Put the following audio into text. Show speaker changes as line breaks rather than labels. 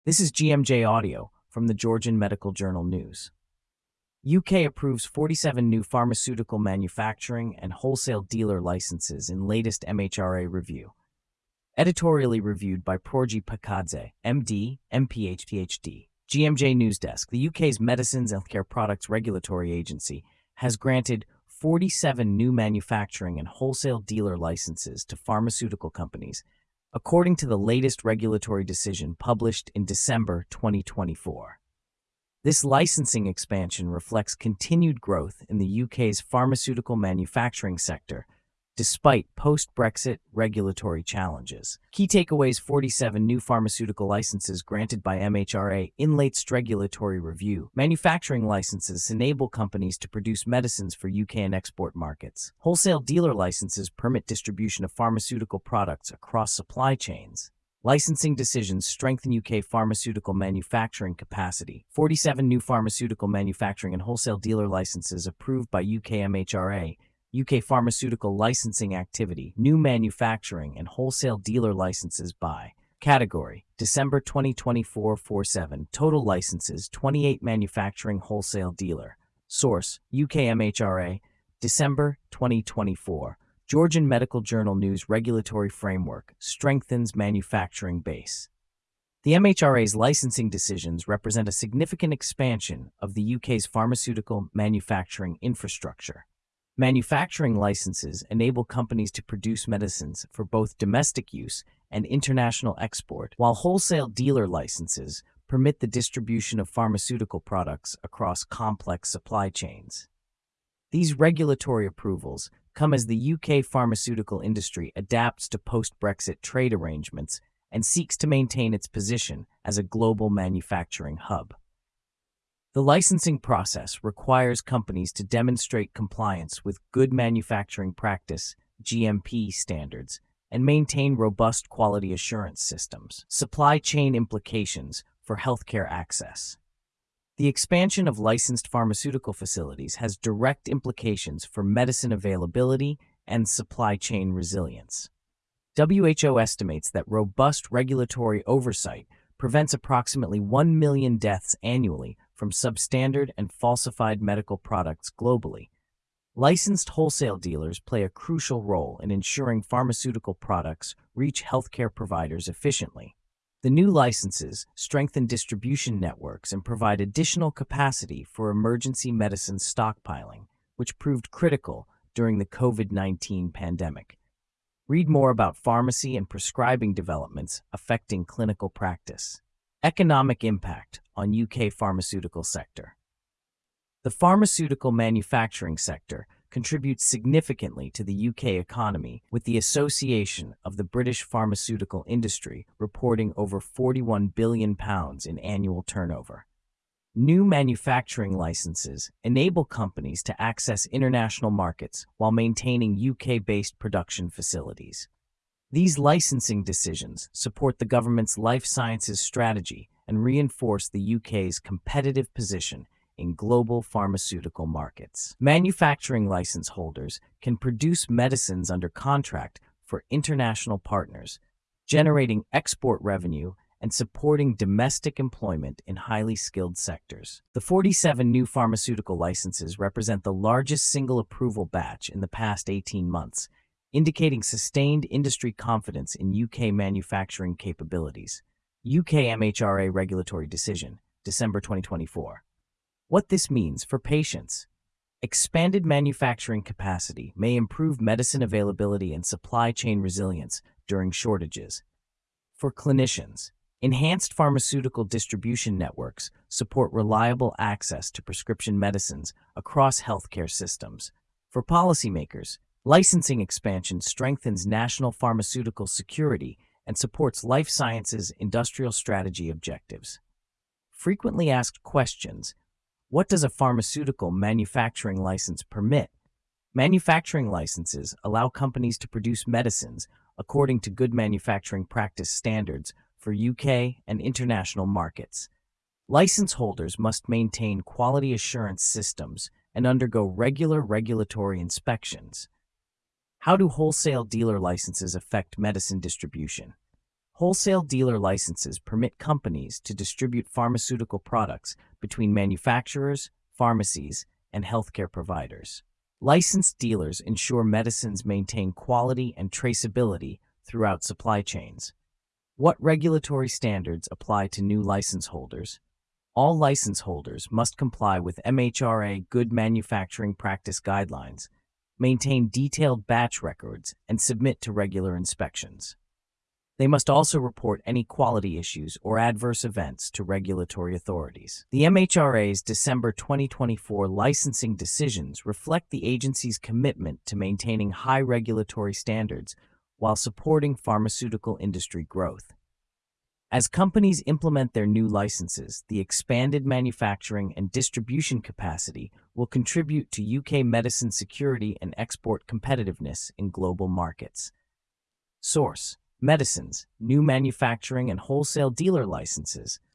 This is GMJ Audio from the Georgian Medical Journal News. UK approves 47 new pharmaceutical manufacturing and wholesale dealer licenses in latest MHRA review. Editorially reviewed by Porji Pakadze, MD, MPH, PhD. GMJ News Desk. The UK's Medicines and Healthcare Products Regulatory Agency has granted 47 new manufacturing and wholesale dealer licenses to pharmaceutical companies, according to the latest regulatory decision published in December 2024. This licensing expansion reflects continued growth in the UK's pharmaceutical manufacturing sector, despite post-Brexit regulatory challenges. Key takeaways: 47 new pharmaceutical licenses granted by MHRA in latest regulatory review. Manufacturing licenses enable companies to produce medicines for UK and export markets. Wholesale dealer licenses permit distribution of pharmaceutical products across supply chains. Licensing decisions strengthen UK pharmaceutical manufacturing capacity. 47 new pharmaceutical manufacturing and wholesale dealer licenses approved by UK MHRA. UK pharmaceutical licensing activity. New manufacturing and wholesale dealer licenses by category. December 2024 47. Total licenses 28 manufacturing wholesale dealer. Source UK MHRA. December 2024. Georgian Medical Journal News. Regulatory framework strengthens manufacturing base. The MHRA's licensing decisions represent a significant expansion of the UK's pharmaceutical manufacturing infrastructure. Manufacturing licenses enable companies to produce medicines for both domestic use and international export, while wholesale dealer licenses permit the distribution of pharmaceutical products across complex supply chains. These regulatory approvals come as the UK pharmaceutical industry adapts to post-Brexit trade arrangements and seeks to maintain its position as a global manufacturing hub. The licensing process requires companies to demonstrate compliance with Good Manufacturing Practice (GMP) standards and maintain robust quality assurance systems. Supply chain implications for healthcare access. The expansion of licensed pharmaceutical facilities has direct implications for medicine availability and supply chain resilience. WHO estimates that robust regulatory oversight prevents approximately 1 million deaths annually from substandard and falsified medical products globally. Licensed wholesale dealers play a crucial role in ensuring pharmaceutical products reach healthcare providers efficiently. The new licenses strengthen distribution networks and provide additional capacity for emergency medicine stockpiling, which proved critical during the COVID-19 pandemic. Read more about pharmacy and prescribing developments affecting clinical practice. Economic impact on UK pharmaceutical sector. The pharmaceutical manufacturing sector contributes significantly to the UK economy, with the Association of the British Pharmaceutical Industry reporting over £41 billion in annual turnover. New manufacturing licenses enable companies to access international markets while maintaining UK-based production facilities. These licensing decisions support the government's life sciences strategy and reinforce the UK's competitive position in global pharmaceutical markets. Manufacturing license holders can produce medicines under contract for international partners, generating export revenue and supporting domestic employment in highly skilled sectors. The 47 new pharmaceutical licenses represent the largest single approval batch in the past 18 months, indicating sustained industry confidence in UK manufacturing capabilities. UK MHRA regulatory decision, December 2024. What this means for patients. Expanded manufacturing capacity may improve medicine availability and supply chain resilience during shortages. For clinicians, enhanced pharmaceutical distribution networks support reliable access to prescription medicines across healthcare systems. For policymakers, licensing expansion strengthens national pharmaceutical security and supports life sciences industrial strategy objectives. Frequently asked questions. What does a pharmaceutical manufacturing license permit? Manufacturing licenses allow companies to produce medicines according to Good Manufacturing Practice standards for UK and international markets. License holders must maintain quality assurance systems and undergo regular regulatory inspections. How do wholesale dealer licenses affect medicine distribution? Wholesale dealer licenses permit companies to distribute pharmaceutical products between manufacturers, pharmacies, and healthcare providers. Licensed dealers ensure medicines maintain quality and traceability throughout supply chains. What regulatory standards apply to new license holders? All license holders must comply with MHRA Good Manufacturing Practice Guidelines, maintain detailed batch records, and submit to regular inspections. They must also report any quality issues or adverse events to regulatory authorities. The MHRA's December 2024 licensing decisions reflect the agency's commitment to maintaining high regulatory standards while supporting pharmaceutical industry growth. As companies implement their new licenses, the expanded manufacturing and distribution capacity will contribute to UK medicine security and export competitiveness in global markets. Source: Medicines, new manufacturing and wholesale dealer licenses,